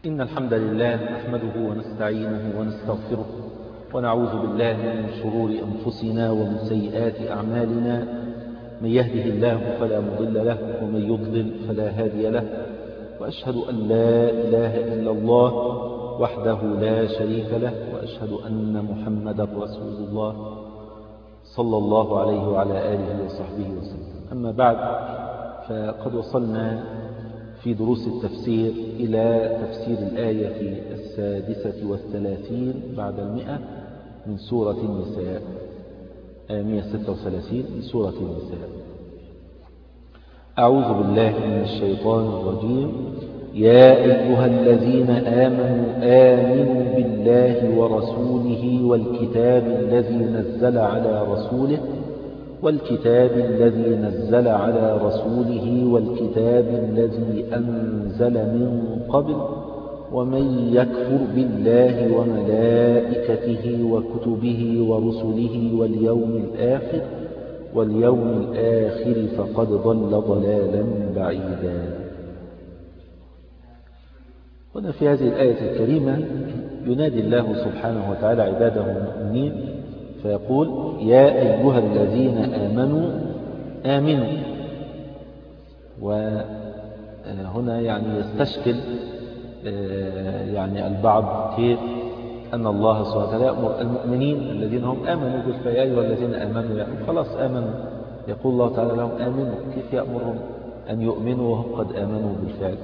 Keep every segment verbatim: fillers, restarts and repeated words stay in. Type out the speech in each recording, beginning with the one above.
إن الحمد لله نحمده ونستعينه ونستغفره ونعوذ بالله من شرور أنفسنا ومن سيئات أعمالنا. من يهده الله فلا مضل له ومن يضلل فلا هادي له، وأشهد أن لا إله إلا الله وحده لا شريك له، وأشهد أن محمدا رسول الله صلى الله عليه وعلى آله وصحبه وسلم. أما بعد، فقد وصلنا في دروس التفسير إلى تفسير الآية السادسة والثلاثين بعد المئة من سورة النساء، آية مئة وستة وثلاثين من سورة النساء. أعوذ بالله من الشيطان الرجيم. يا أيها الذين آمنوا آمنوا بالله ورسوله والكتاب الذي نزل على رسوله والكتاب الذي نزل على رسوله والكتاب الذي أنزل من قبل، ومن يكفر بالله وملائكته وكتبه ورسله واليوم الآخر واليوم الآخر فقد ضل ضلالا بعيدا. هنا في هذه الآية الكريمة ينادي الله سبحانه وتعالى عباده المؤمنين فيقول: يا أيها الذين آمنوا آمنوا. وهنا يعني يستشكل يعني البعض كيف أن الله سبحانه وتعالى يأمر المؤمنين الذين هم آمنوا بالفعل. يا أيها الذين آمنوا، يعني خلاص آمنوا، يقول الله تعالى لهم آمنوا، كيف يأمرهم أن يؤمنوا وهم قد آمنوا بالفعل؟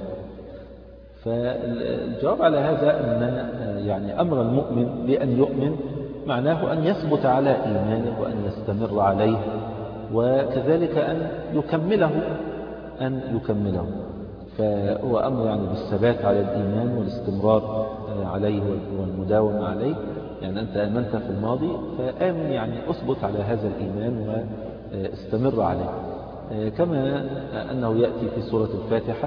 فالجواب على هذا أن يعني أمر المؤمن بأن يؤمن معناه أن يثبت على إيمانه وأن يستمر عليه، وكذلك أن يكمله أن يكمله فهو أمر يعني بالثبات على الإيمان والاستمرار عليه والمداومة عليه. يعني أنت آمنت في الماضي فآمن، يعني أثبت على هذا الإيمان واستمر عليه، كما أنه يأتي في سورة الفاتحة: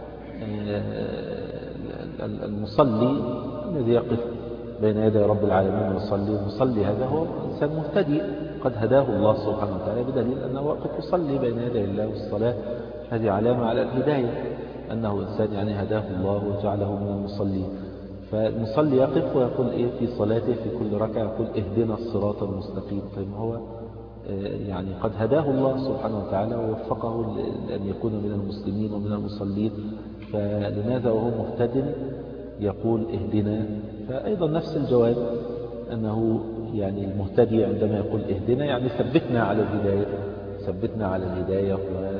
المصلي الذي يقف بين يدي رب العالمين ويصلي. المصلي هذا هو إنسان مهتدي قد هداه الله سبحانه وتعالى، بدليل أنه وقف يصلي بين يدي الله، والصلاة هذه علامة على الهداية، أنه إنسان يعني هداه الله وجعله من المصلين. فالمصلي يقف ويقول إيه في صلاته في كل ركعة؟ يقول: اهدنا الصراط المستقيم. فما هو يعني قد هداه الله سبحانه وتعالى ووفقه لأن يكون من المسلمين ومن المصلين، فلماذا وهو مهتد يقول اهدنا؟ فأيضا نفس الجواب، أنه يعني المهتدي عندما يقول اهدنا يعني ثبتنا على الهداية، ثبتنا على الهداية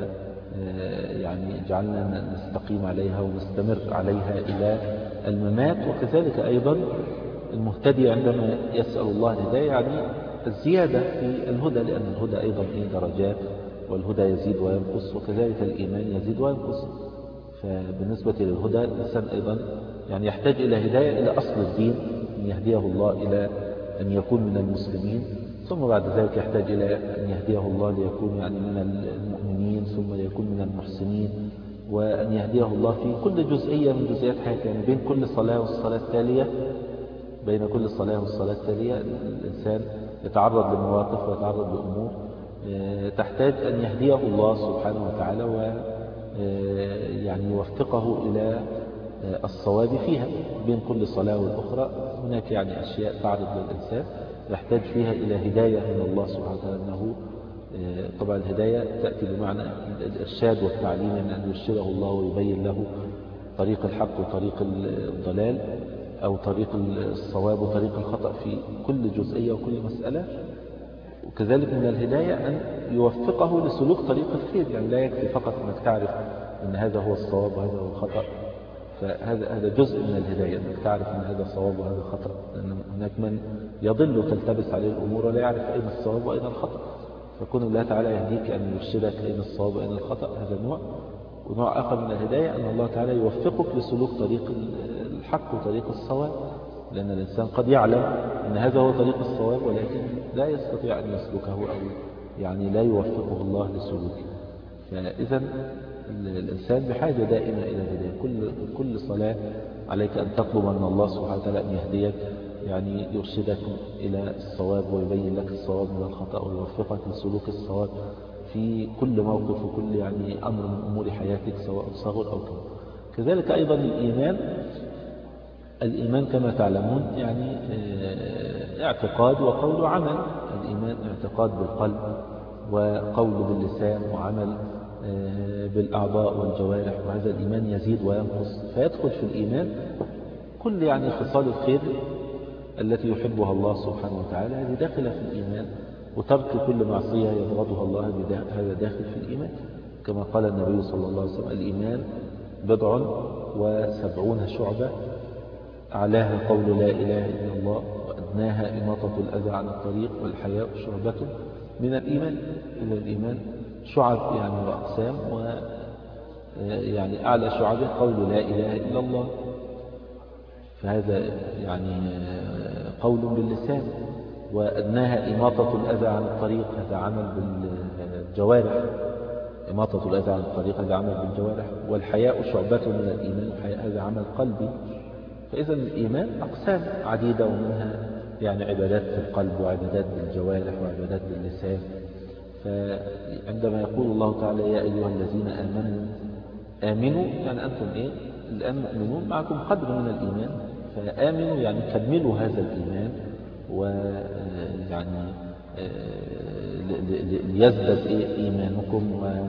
ويعني جعلنا نستقيم عليها ونستمر عليها إلى الممات. وكذلك أيضا المهتدي عندما يسأل الله الهداية يعني الزيادة في الهدى، لأن الهدى أيضا إيه درجات، والهدى يزيد وينقص، وكذلك الإيمان يزيد وينقص. فبالنسبة للهدى الإنسان أيضا يعني يحتاج إلى هداية إلى أصل الدين، أن يهديه الله إلى أن يكون من المسلمين، ثم بعد ذلك يحتاج إلى أن يهديه الله ليكون يعني من المؤمنين، ثم يكون من المحسنين، وأن يهديه الله في كل جزئية من جزئيات حياته. يعني بين كل صلاة والصلاة التالية بين كل صلاة والصلاة التالية الإنسان يتعرض لمواقف ويتعرض لأمور تحتاج أن يهديه الله سبحانه وتعالى و يعني يوفقه إلى الصواب فيها. بين كل صلاة والأخرى هناك يعني أشياء تعرض للإنسان يحتاج فيها إلى هداية من الله سبحانه وتعالى. أنه طبعا الهداية تأتي بمعنى الإرشاد والتعليم، يعني أن يرشده الله ويبين له طريق الحق وطريق الضلال، أو طريق الصواب وطريق الخطأ في كل جزئية وكل مسألة. وكذلك من الهداية أن يوفقه لسلوك طريق الخير، يعني لا يكفي فقط أنك تعرف أن هذا هو الصواب وهذا هو الخطأ، فهذا هذا جزء من الهداية، أنك تعرف أن هذا صواب وهذا خطأ، لأن هناك من يضل وتلتبس عليه الأمور ولا يعرف أين الصواب وأين الخطأ. فكون الله تعالى يهديك أن يرشدك أين الصواب وأين الخطأ، هذا نوع. ونوع آخر من الهداية أن الله تعالى يوفقك لسلوك طريق الحق وطريق الصواب، لأن الإنسان قد يعلم أن هذا هو طريق الصواب ولكن لا يستطيع أن يسلكه، أو يعني لا يوفقه الله لسلوكه. فإذا الإنسان بحاجة دائمة إلى الهداية. كل كل صلاة عليك أن تطلب من الله سبحانه وتعالى أن يهديك، يعني يرشدك إلى الصواب ويبين لك الصواب من الخطأ ويوفقك لسلوك الصواب في كل موقف وكل يعني أمر من أمور حياتك، سواء صغر أو كبير. كذلك أيضا الإيمان الإيمان كما تعلمون يعني اعتقاد وقول وعمل. الإيمان اعتقاد بالقلب وقول باللسان وعمل بالأعضاء والجوارح، وهذا الإيمان يزيد وينقص، فيدخل في الإيمان كل يعني خصال الخير التي يحبها الله سبحانه وتعالى، هذه داخلة في الإيمان، وترك كل معصية يبغضها الله هذا داخل في الإيمان، كما قال النبي صلى الله عليه وسلم: الإيمان بضع وسبعون شعبة، أعلاها قول لا إله إلا الله، وأدناها إماطة الأذى عن الطريق، والحياء شعبة من الإيمان. إلى الإيمان شعب يعني وأقسام، ويعني أعلى شعبه قول لا إله إلا الله، فهذا يعني قول باللسان، وأدناها إماطة الأذى عن الطريق، هذا عمل بالجوارح، إماطة الأذى عن الطريق هذا عمل بالجوارح، والحياء شعبة من الإيمان، الحياء هذا عمل قلبي. فإذا الإيمان أقسام عديدة، ومنها يعني عبادات في القلب، وعبادات بالجوارح، وعبادات باللسان. فعندما يقول الله تعالى: يا أيها الذين آمنوا آمنوا، يعني أنتم إيه الآن مؤمنون، معكم قدر من الإيمان، فآمنوا يعني كملوا هذا الإيمان، ويعني ليزدد إيه إيمانكم،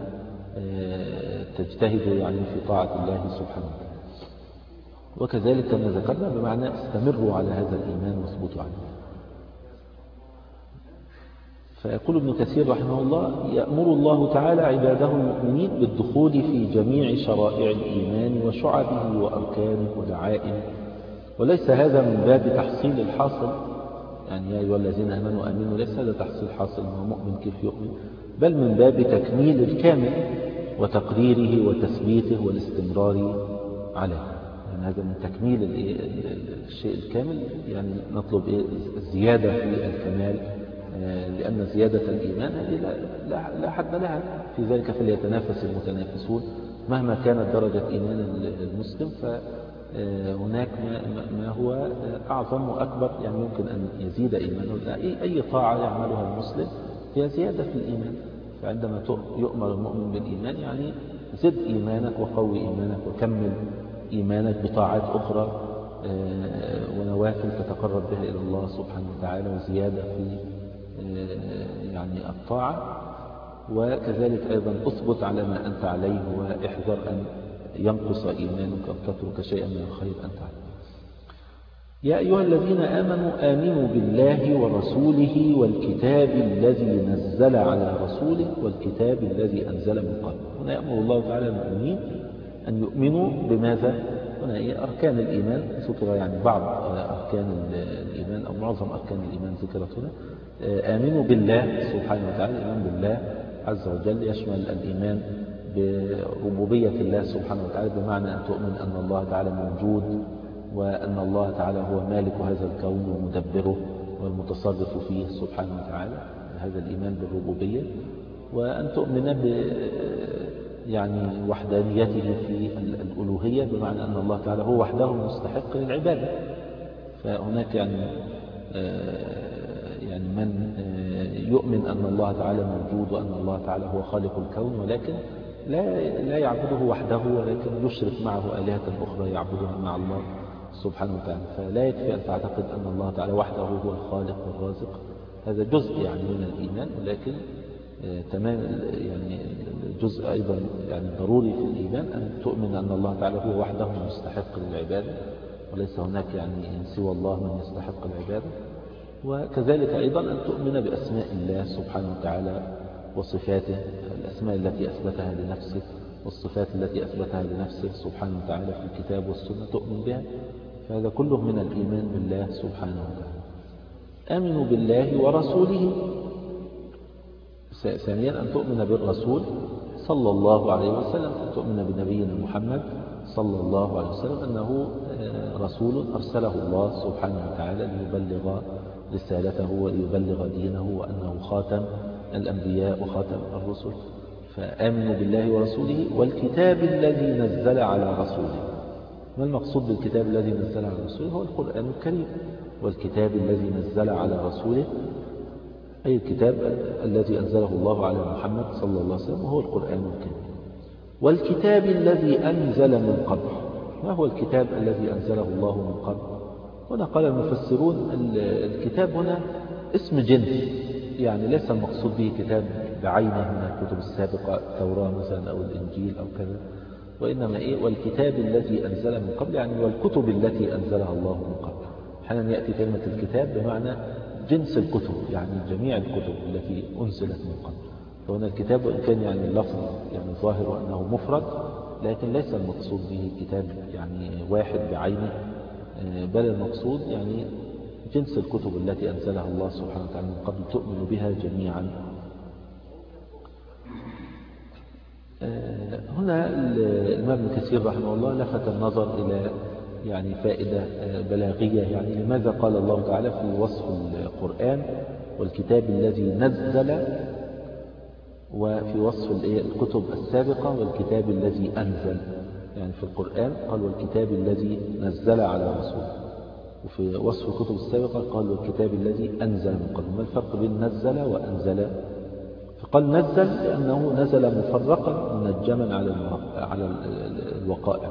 وتجتهدوا يعني في طاعة الله سبحانه وتعالى. وكذلك كما ذكرنا بمعنى استمروا على هذا الإيمان واثبتوا عليه. فيقول ابن كثير رحمه الله: يأمر الله تعالى عباده المؤمنين بالدخول في جميع شرائع الإيمان وشعبه وأركانه ودعائمه، وليس هذا من باب تحصيل الحاصل، يعني يا أيها الذين آمنوا آمنوا، ليس هذا تحصيل حاصل هو مؤمن كيف يؤمن، بل من باب تكميل الكامل وتقريره وتثبيته والاستمرار عليه. يعني هذا من تكميل الشيء الكامل، يعني نطلب الزيادة في الكمال، لأن زيادة الإيمان هذه لا, لا حد لها، في ذلك فليتنافس المتنافسون. مهما كانت درجة إيمان المسلم فهناك ما هو أعظم وأكبر، يعني يمكن أن يزيد إيمانه. أي طاعة يعملها المسلم هي زيادة في الإيمان، فعندما يؤمر المؤمن بالإيمان يعني زد إيمانك وقوي إيمانك وكمل إيمانك بطاعات أخرى ونوافل تتقرب بها إلى الله سبحانه وتعالى، وزيادة في يعني الطاعة. وكذلك أيضا أثبت على ما أنت عليه، واحذر أن ينقص إيمانك أو تترك شيئا من الخير أنت عليه. يا أيها الذين آمنوا آمنوا بالله ورسوله والكتاب الذي نزل على رسوله والكتاب الذي أنزل من قبل. هنا يأمر الله تعالى المؤمنين أن يؤمنوا بماذا؟ هنا هي أركان الإيمان ذكر، يعني بعض أركان الإيمان أو معظم أركان الإيمان ذكرت هنا. آمنوا بالله سبحانه وتعالى، الإيمان بالله عز وجل يشمل الإيمان بربوبية الله سبحانه وتعالى، بمعنى أن تؤمن أن الله تعالى موجود، وأن الله تعالى هو مالك هذا الكون ومدبره والمتصرف فيه سبحانه وتعالى، هذا الإيمان بالربوبية. وأن تؤمن ب يعني وحدانيته في الألوهية، بمعنى أن الله تعالى هو وحده مستحق للعبادة. فهناك يعني يعني من يؤمن أن الله تعالى موجود وأن الله تعالى هو خالق الكون، ولكن لا لا يعبده وحده، ولكن يشرك معه آلهة أخرى يعبدها مع الله سبحانه وتعالى. فلا يكفي أن تعتقد أن الله تعالى وحده هو الخالق والرازق، هذا جزء يعني من الإيمان، ولكن تمام يعني جزء أيضا يعني ضروري في الإيمان أن تؤمن أن الله تعالى هو وحده مستحق للعبادة، وليس هناك يعني سوى الله من يستحق العبادة. وكذلك أيضا أن تؤمن بأسماء الله سبحانه وتعالى وصفاته، الأسماء التي أثبتها لنفسه والصفات التي أثبتها لنفسه سبحانه وتعالى في الكتاب والسنة تؤمن بها، فهذا كله من الإيمان بالله سبحانه وتعالى. آمنوا بالله ورسوله. ثانيا أن تؤمن بالرسول صلى الله عليه وسلم، أن تؤمن بنبينا محمد صلى الله عليه وسلم أنه رسول أرسله الله سبحانه وتعالى ليبلغ رسالته وليبلغ دينه، وأنه خاتم الأنبياء وخاتم الرسل. فآمنوا بالله ورسوله والكتاب الذي نزل على رسوله. ما المقصود بالكتاب الذي نزل على رسوله؟ هو القرآن الكريم. والكتاب الذي نزل على رسوله أي الكتاب الذي أنزله الله على محمد صلى الله عليه وسلم وهو القرآن الكريم. والكتاب الذي أنزل من قبل. ما هو الكتاب الذي أنزله الله من قبل؟ هنا قال المفسرون الكتاب هنا اسم جنس، يعني ليس المقصود به كتاب بعينه من الكتب السابقة التوراة مثلا أو الإنجيل أو كذا، وإنما إيه والكتاب الذي أنزل من قبل، يعني والكتب التي أنزلها الله من قبل. حين يأتي كلمة الكتاب بمعنى جنس الكتب، يعني جميع الكتب التي أنزلت من قبل. فهنا الكتاب وإن كان يعني اللفظ يعني ظاهر أنه مفرد، لكن ليس المقصود به كتاب يعني واحد بعينه، بل المقصود يعني جنس الكتب التي أنزلها الله سبحانه وتعالى من قبل تؤمن بها جميعا. هنا الإمام ابن كثير رحمه الله لفت النظر إلى يعني فائدة بلاغية، يعني لماذا قال الله تعالى في وصف القرآن والكتاب الذي نزل، وفي وصف الكتب السابقة والكتاب الذي أنزل. يعني في القرآن قال والكتاب الذي نزل على رسوله، وفي وصف الكتب السابقة قال والكتاب الذي أنزل من قبل. ما الفرق بين نزل وأنزل؟ فقال نزل لأنه نزل مفرقا منجما على على الوقائع.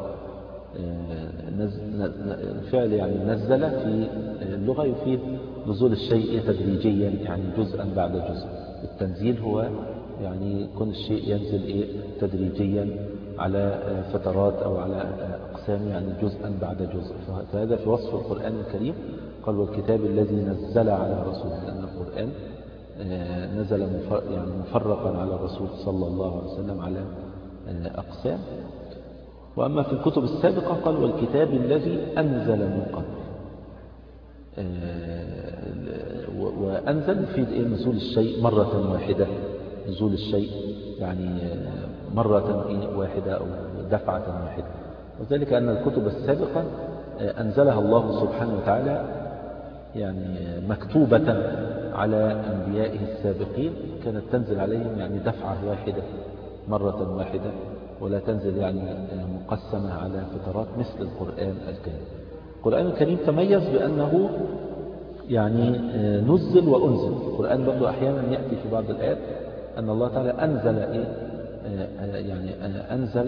الفعل يعني نزل في اللغة يفيد نزول الشيء تدريجيا، يعني جزءا بعد جزء. التنزيل هو يعني كل الشيء ينزل إيه تدريجيا على فترات أو على أقسام، يعني جزءا بعد جزء. فهذا في وصف القرآن الكريم قال والكتاب الذي نزل على رسوله، لأن القرآن نزل يعني مفرقا على الرسول صلى الله عليه وسلم على أقسام. وأما في الكتب السابقة قال والكتاب الذي أنزل من قبل. وأنزل يفيد إيه نزول الشيء مرة واحدة، نزول الشيء يعني مرة واحدة أو دفعة واحدة. وذلك أن الكتب السابقة أنزلها الله سبحانه وتعالى يعني مكتوبة على أنبيائه السابقين، كانت تنزل عليهم يعني دفعة واحدة مرة واحدة، ولا تنزل يعني مقسمة على فترات مثل القرآن الكريم. القرآن الكريم تميز بأنه يعني نزل وأنزل. القرآن برضو أحيانا يأتي في بعض الآيات أن الله تعالى أنزل إيه يعني أنزل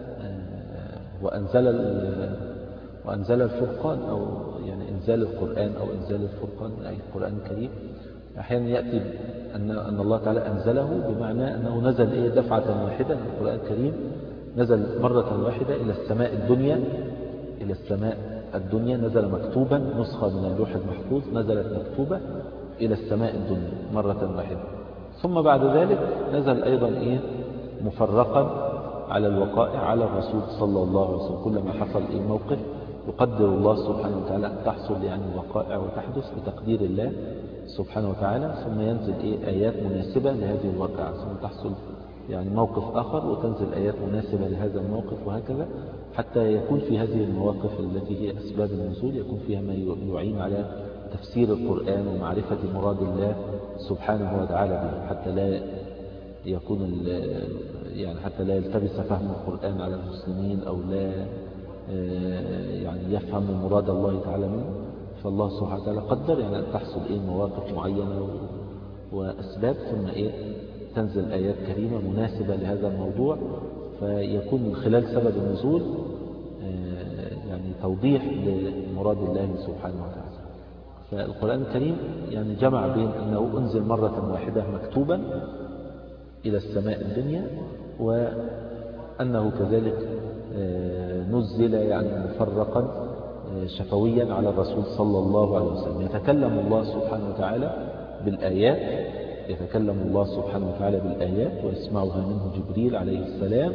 وأنزل وأنزل الفرقان، أو يعني إنزال القرآن أو إنزال الفرقان أي القرآن الكريم. أحيانا يأتي أن أن الله تعالى أنزله بمعنى أنه نزل إيه دفعة واحدة. القرآن الكريم نزل مرة واحدة إلى السماء الدنيا، إلى السماء الدنيا نزل مكتوبا، نسخة من اللوح المحفوظ نزلت مكتوبة إلى السماء الدنيا مرة واحدة. ثم بعد ذلك نزل أيضا إيه مفرقا على الوقائع على الرسول صلى الله عليه وسلم. كلما حصل إيه موقف يقدر الله سبحانه وتعالى أن تحصل يعني وقائع وتحدث بتقدير الله سبحانه وتعالى، ثم ينزل إيه آيات مناسبة لهذه الواقعة، ثم تحصل يعني موقف آخر وتنزل آيات مناسبة لهذا الموقف، وهكذا حتى يكون في هذه المواقف التي هي أسباب النزول يكون فيها ما يعين على تفسير القرآن ومعرفة مراد الله سبحانه وتعالى به، حتى لا يكون يعني حتى لا يلتبس فهم القرآن على المسلمين أو لا يعني يفهم مراد الله تعالى منه. فالله سبحانه وتعالى قدر يعني أن تحصل إيه مواقف معينة وأسباب، ثم إيه تنزل آيات كريمة مناسبة لهذا الموضوع، فيكون من خلال سبب النزول يعني توضيح لمراد الله سبحانه وتعالى. فالقرآن الكريم يعني جمع بين أنه أنزل مرة واحدة مكتوبا إلى السماء الدنيا، وأنه كذلك نزل يعني مفرقا شفويا على الرسول صلى الله عليه وسلم. يتكلم الله سبحانه وتعالى بالآيات يتكلم الله سبحانه وتعالى بالآيات ويسمعها منه جبريل عليه السلام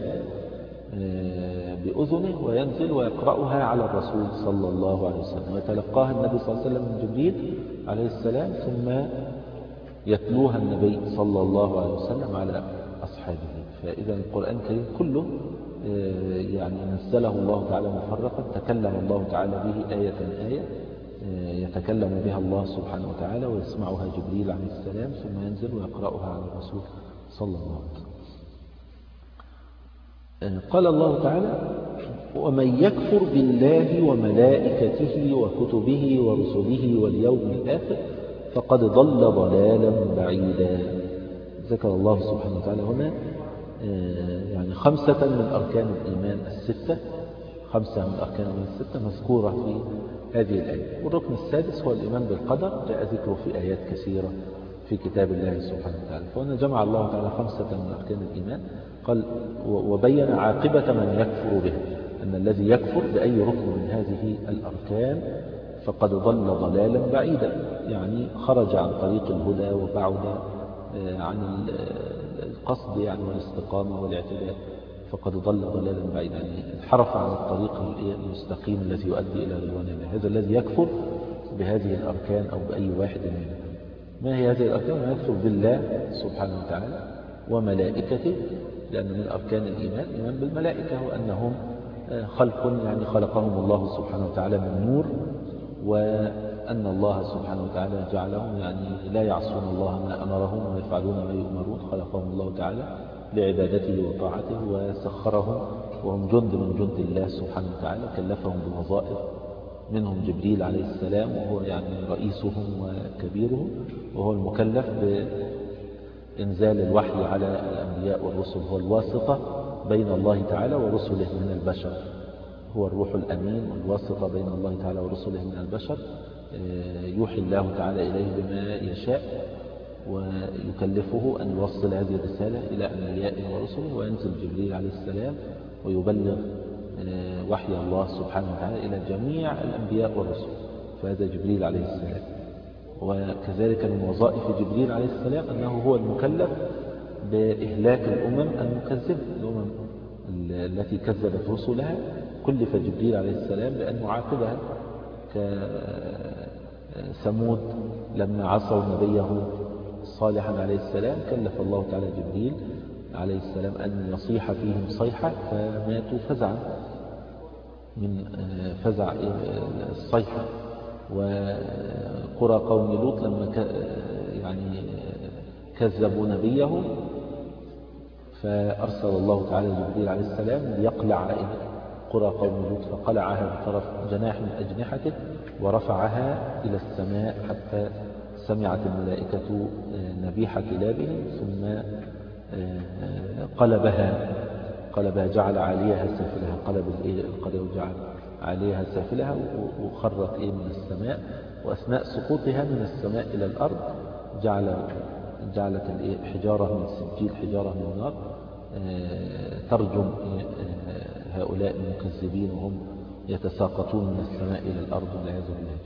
بأذنه، وينزل ويقرأها على الرسول صلى الله عليه وسلم، ويتلقاها النبي صلى الله عليه وسلم من جبريل عليه السلام، ثم يتلوها النبي صلى الله عليه وسلم على أصحابه. فإذا القرآن الكريم كله يعني نزله الله تعالى مفرقا، تكلم الله تعالى به آية آية يتكلم بها الله سبحانه وتعالى ويسمعها جبريل عليه السلام، ثم ينزل ويقرأها على الرسول صلى الله عليه وسلم. قال الله تعالى ومن يكفر بالله وملائكته وكتبه ورسله واليوم الآخر فقد ضل ضلالا بعيدا. ذكر الله سبحانه وتعالى هنا يعني خمسة من أركان الإيمان الستة، خمسة من الأركان من الستة مذكورة في هذه الآية. والركن السادس هو الإيمان بالقدر، جاء ذكره في آيات كثيرة في كتاب الله سبحانه وتعالى. فهنا جمع الله تعالى خمسة من أركان الإيمان، قال وبين عاقبة من يكفر به، أن الذي يكفر بأي ركن من هذه الأركان فقد ضل ضلالا بعيدا، يعني خرج عن طريق الهدى وبعد عن القصد يعني والاستقامة والاعتدال، فقد ضل ضلالا بعيدا، يعني انحرف عن الطريق المستقيم الذي يؤدي إلى رضوان الله. هذا الذي يكفر بهذه الأركان أو بأي واحد منها. ما هي هذه الأركان؟ ما يكفر بالله سبحانه وتعالى وملائكته، لأن من أركان الإيمان الإيمان بالملائكة، وأنهم خلق يعني خلقهم الله سبحانه وتعالى من نور، وأن الله سبحانه وتعالى جعلهم يعني لا يعصون الله ما أمرهم ويفعلون ما يؤمرون، خلقهم الله تعالى لعبادته وطاعته وسخرهم، وهم جند من جند الله سبحانه وتعالى، كلفهم بوظائف، منهم جبريل عليه السلام وهو يعني رئيسهم وكبيرهم، وهو المكلف بإنزال الوحي على الأنبياء والرسل، هو الواسطة بين الله تعالى ورسله من البشر، هو الروح الأمين والواسطة بين الله تعالى ورسله من البشر، يوحي الله تعالى إليه بما يشاء ويكلفه أن يوصل هذه الرسالة إلى أنبيائه ورسله، وينزل جبريل عليه السلام ويبلغ وحي الله سبحانه وتعالى إلى جميع الأنبياء والرسل، فهذا جبريل عليه السلام. وكذلك من وظائف جبريل عليه السلام أنه هو المكلف بإهلاك الأمم المكذبة، الأمم التي كذبت رسلها كلف جبريل عليه السلام بأن يعاقبها، كثمود لما عصوا نبيه صالحا عليه السلام كلف الله تعالى جبريل عليه السلام أن يصيح فيهم صيحة فماتوا فزعا من فزع الصيحة. وقرى قوم لوط لما يعني كذبوا نبيه فأرسل الله تعالى جبريل عليه السلام ليقلع قرى قوم لوط، فقلعها بطرف جناح من أجنحته ورفعها إلى السماء حتى سمعت الملائكة نبيح كلابهم، ثم قلبها قلبها جعل عليها سافلها، قلب القرية وجعل عليها سافلها وخرت من السماء، وأثناء سقوطها من السماء إلى الأرض جعل جعلت حجارة من السجيل، حجارة من النار ترجم هؤلاء المكذبين وهم يتساقطون من السماء إلى الأرض والعياذ بالله.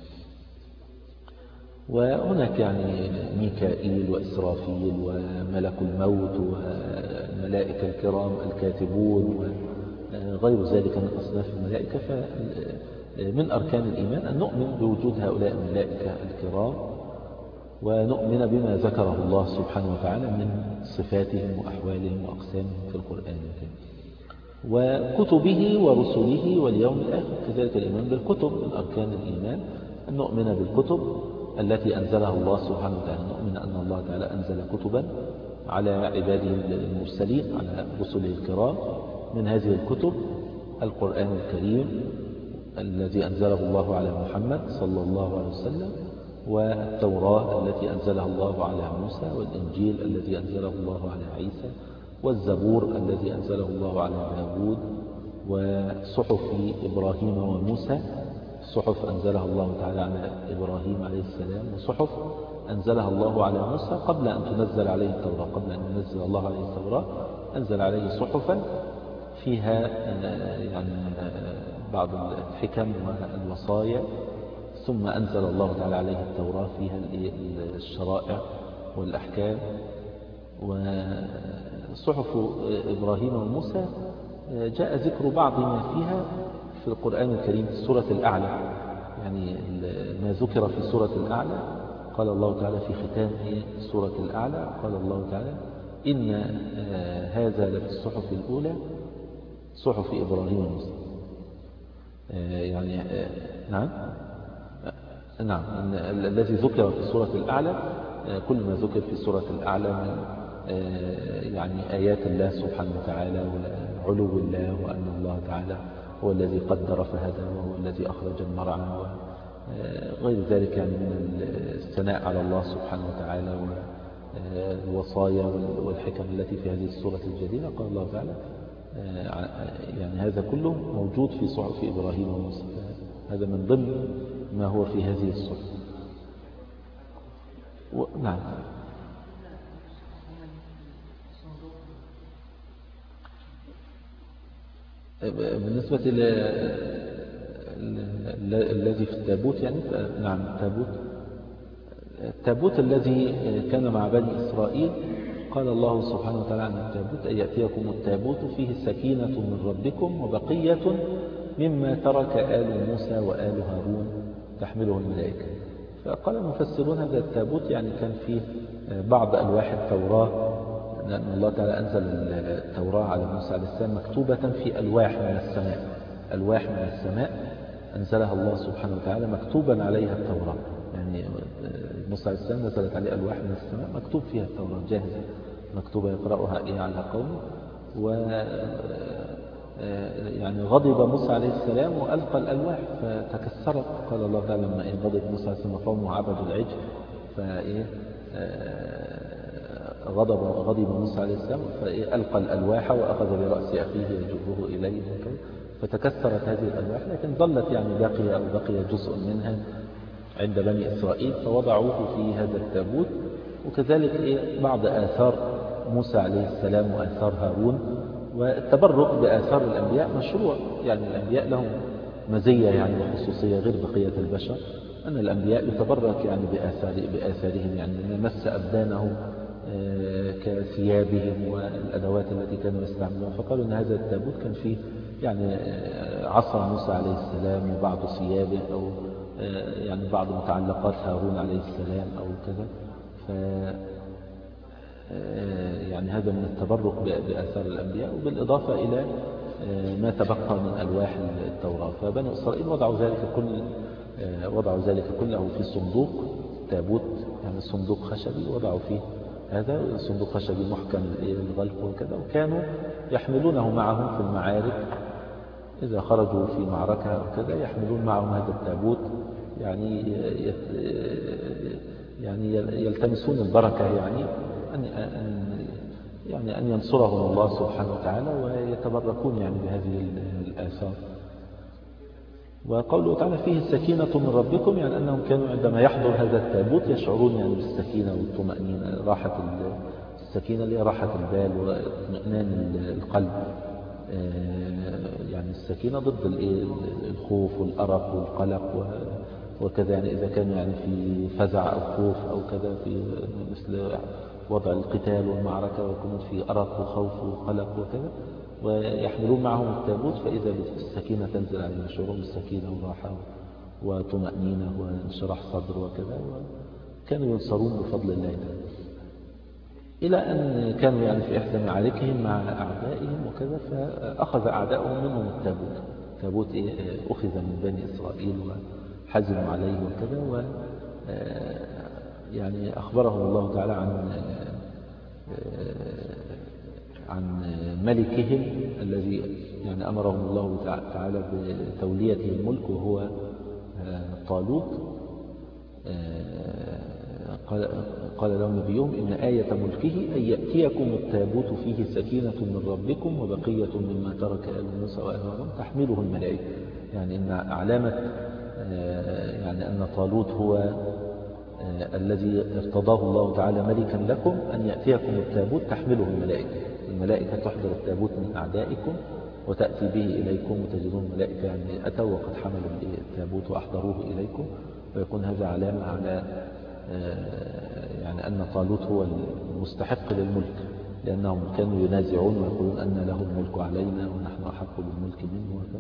وهناك يعني ميكائيل وإسرافيل وملك الموت والملائكة الكرام الكاتبون وغير ذلك من أصناف الملائكة. فمن أركان الإيمان أن نؤمن بوجود هؤلاء الملائكة الكرام، ونؤمن بما ذكره الله سبحانه وتعالى من صفاتهم وأحوالهم وأقسامهم في القرآن الكريم، وكتبه ورسله واليوم الآخر. كذلك الإيمان بالكتب من أركان الإيمان، أن نؤمن بالكتب التي أنزلها الله سبحانه وتعالى، نؤمن أن الله تعالى أنزل كتبا على عباده المرسلين على رسله الكرام. من هذه الكتب القرآن الكريم الذي أنزله الله على محمد صلى الله عليه وسلم، والتوراة التي أنزلها الله على موسى، والإنجيل الذي أنزله الله على عيسى، والزبور الذي أنزله الله على داود، وصحف إبراهيم وموسى، صحف أنزلها الله تعالى على إبراهيم عليه السلام، وصحف أنزلها الله على موسى قبل أن تنزل عليه التوراة، قبل أن ينزل الله عليه التوراة أنزل عليه صحفا فيها يعني بعض الحكم والوصايا، ثم أنزل الله تعالى عليه التوراة فيها الشرائع والأحكام. وصحف إبراهيم وموسى جاء ذكر بعض ما فيها في القرآن الكريم في سورة الأعلى، يعني ما ذكر في سورة الأعلى قال الله تعالى في ختام سورة الأعلى، قال الله تعالى إن هذا لفي الصحف الأولى صحف إبراهيم وموسى. يعني نعم نعم الذي ذكر في سورة الأعلى كل ما ذكر في سورة الأعلى من يعني آيات الله سبحانه وتعالى وعلو الله، وأن الله تعالى هو الذي قدر فهدى، وهو الذي أخرج المرعى، وغير ذلك يعني من الثناء على الله سبحانه وتعالى والوصايا والحكم التي في هذه السورة الجديدة. قال الله تعالى يعني هذا كله موجود في صحف إبراهيم وموسى، هذا من ضمن ما هو في هذه الصحف. نعم. بالنسبة الذي في التابوت يعني نعم التابوت التابوت الذي كان مع بني إسرائيل، قال الله سبحانه وتعالى عن التابوت: أن يأتيكم التابوت فيه سكينة من ربكم وبقية مما ترك آل موسى وآل هارون تحمله الملائكة. فقال المفسرون هذا التابوت يعني كان فيه بعض ألواح التوراة، لأن الله تعالى أنزل التوراة على موسى عليه السلام مكتوبة في ألواح من السماء، ألواح من السماء أنزلها الله سبحانه وتعالى مكتوبا عليها التوراة. يعني موسى عليه السلام نزلت عليه ألواح من السماء مكتوب فيها التوراة جاهزة مكتوبة يقرأها إيه على قومه. و يعني غضب موسى عليه السلام وألقى الألواح فتكسرت. قال الله تعالى لما إيه غضب موسى عليه السلام قومه عبدوا العجل، فإيه غضب غضب موسى عليه السلام فألقى الألواح وأخذ برأس أخيه يجره إليه فتكسرت هذه الألواح، لكن ظلت يعني باقية أو بقي جزء منها عند بني إسرائيل فوضعوه في هذا التابوت. وكذلك إيه بعض آثار موسى عليه السلام وآثار هارون. والتبرك بآثار الأنبياء مشروع، يعني الأنبياء لهم مزية يعني وخصوصية غير بقية البشر، أن الأنبياء يتبرك يعني بآثار بآثارهم، يعني نمس أبدانه كثيابهم والأدوات التي كانوا يستعملونها. فقالوا أن هذا التابوت كان فيه يعني عصا موسى عليه السلام وبعض ثيابه أو يعني بعض متعلقات هارون عليه السلام أو كذا. ف يعني هذا من التبرك بآثار الأنبياء، وبالإضافة إلى ما تبقى من ألواح التوراة. فبني إسرائيل وضعوا ذلك كل وضعوا ذلك كله في صندوق تابوت، يعني صندوق خشبي وضعوا فيه هذا صندوق خشبي محكم الغلق وكذا، وكانوا يحملونه معهم في المعارك إذا خرجوا في معركة أو كذا، يحملون معهم هذا التابوت، يعني يعني يلتمسون البركة، يعني أن يعني أن ينصرهم الله سبحانه وتعالى ويتبركون يعني بهذه الآثار. وقوله تعالى فيه السكينة من ربكم، يعني أنهم كانوا عندما يحضر هذا التابوت يشعرون يعني بالسكينة والطمأنينة، راحة السكينة اللي هي راحة البال واطمئنان القلب. يعني السكينة ضد الخوف والأرق والقلق وكذا، يعني إذا كان يعني في فزع أو خوف أو كذا في مثل وضع القتال والمعركة ويكونون في أرق وخوف وقلق وكذا، ويحملون معهم التابوت فإذا السكينة تنزل عليهم، يشعرون بالسكينة وراحة وطمأنينة وانشراح صدر وكذا، وكانوا ينصرون بفضل الله، إلى أن كانوا يعني في إحدى معاركهم مع أعدائهم وكذا، فأخذ أعدائهم منهم التابوت. التابوت أخذ من بني إسرائيل وحزموا عليه وكذا، و يعني أخبرهم الله تعالى عن عن ملكهم الذي يعني أمرهم الله تعالى بتوليته الملك، وهو طالوت. قال, قال لهم نبيهم إن آية ملكه أن يأتيكم التابوت فيه سكينة من ربكم وبقية مما ترك آل موسى وآل هارون تحمله الملائكة، يعني إن علامة يعني أن طالوت هو الذي ارتضاه الله تعالى ملكا لكم أن يأتيكم التابوت تحمله الملائكة. الملائكة تحضر التابوت من أعدائكم وتأتي به إليكم، وتجدون الملائكة يعني أتوا وقد حملوا التابوت وأحضروه إليكم، ويكون هذا علامة على يعني أن طالوت هو المستحق للملك، لأنهم كانوا ينازعون ويقولون أن له الملك علينا ونحن أحق بالملك منه وكذا.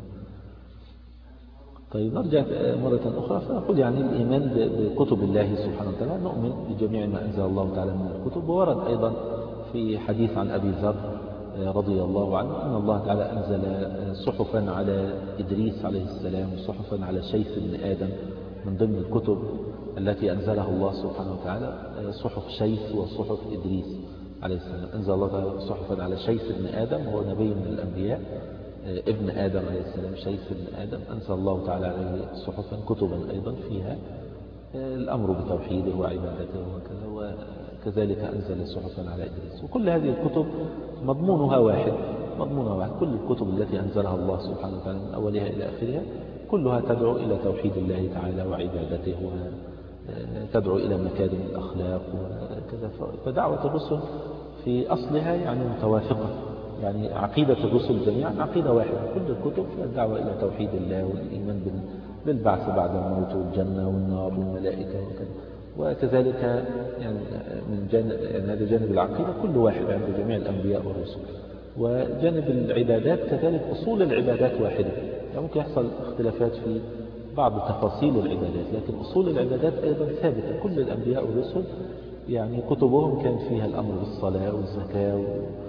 طيب نرجع مرة أخرى فنقول يعني الإيمان بكتب الله سبحانه وتعالى، نؤمن بجميع ما أنزل الله تعالى من الكتب. وورد أيضا في حديث عن أبي ذر رضي الله عنه أن الله تعالى أنزل صحفا على إدريس عليه السلام وصحفا على شيث بن آدم. من ضمن الكتب التي أنزلها الله سبحانه وتعالى صحف شيث وصحف إدريس عليه السلام. أنزل الله تعالى صحفا على شيث بن آدم، وهو نبي من الأنبياء ابن آدم عليه السلام، شيث بن آدم. أنزل الله تعالى عليه صحفا كتبا أيضا فيها الأمر بتوحيده وعبادته وكذا، وكذلك أنزل صحفا على إدريس. وكل هذه الكتب مضمونها واحد، مضمونها واحد. كل الكتب التي أنزلها الله سبحانه وتعالى من أولها إلى آخرها كلها تدعو إلى توحيد الله تعالى وعبادته، وتدعو إلى مكارم الأخلاق وكذا. فدعوة الرسل في أصلها يعني متوافقة، يعني عقيدة الرسل جميعا عقيدة واحدة. كل الكتب الدعوة إلى توحيد الله والإيمان بالبعث بعد الموت والجنة والنار والملائكة وكذا. وكذلك يعني من جانب يعني هذا جانب العقيدة كل واحد عند جميع الأنبياء والرسل. وجانب العبادات كذلك أصول العبادات واحدة، يعني ممكن يحصل اختلافات في بعض تفاصيل العبادات، لكن أصول العبادات أيضا ثابتة. كل الأنبياء والرسل يعني كتبهم كان فيها الأمر بالصلاة والزكاة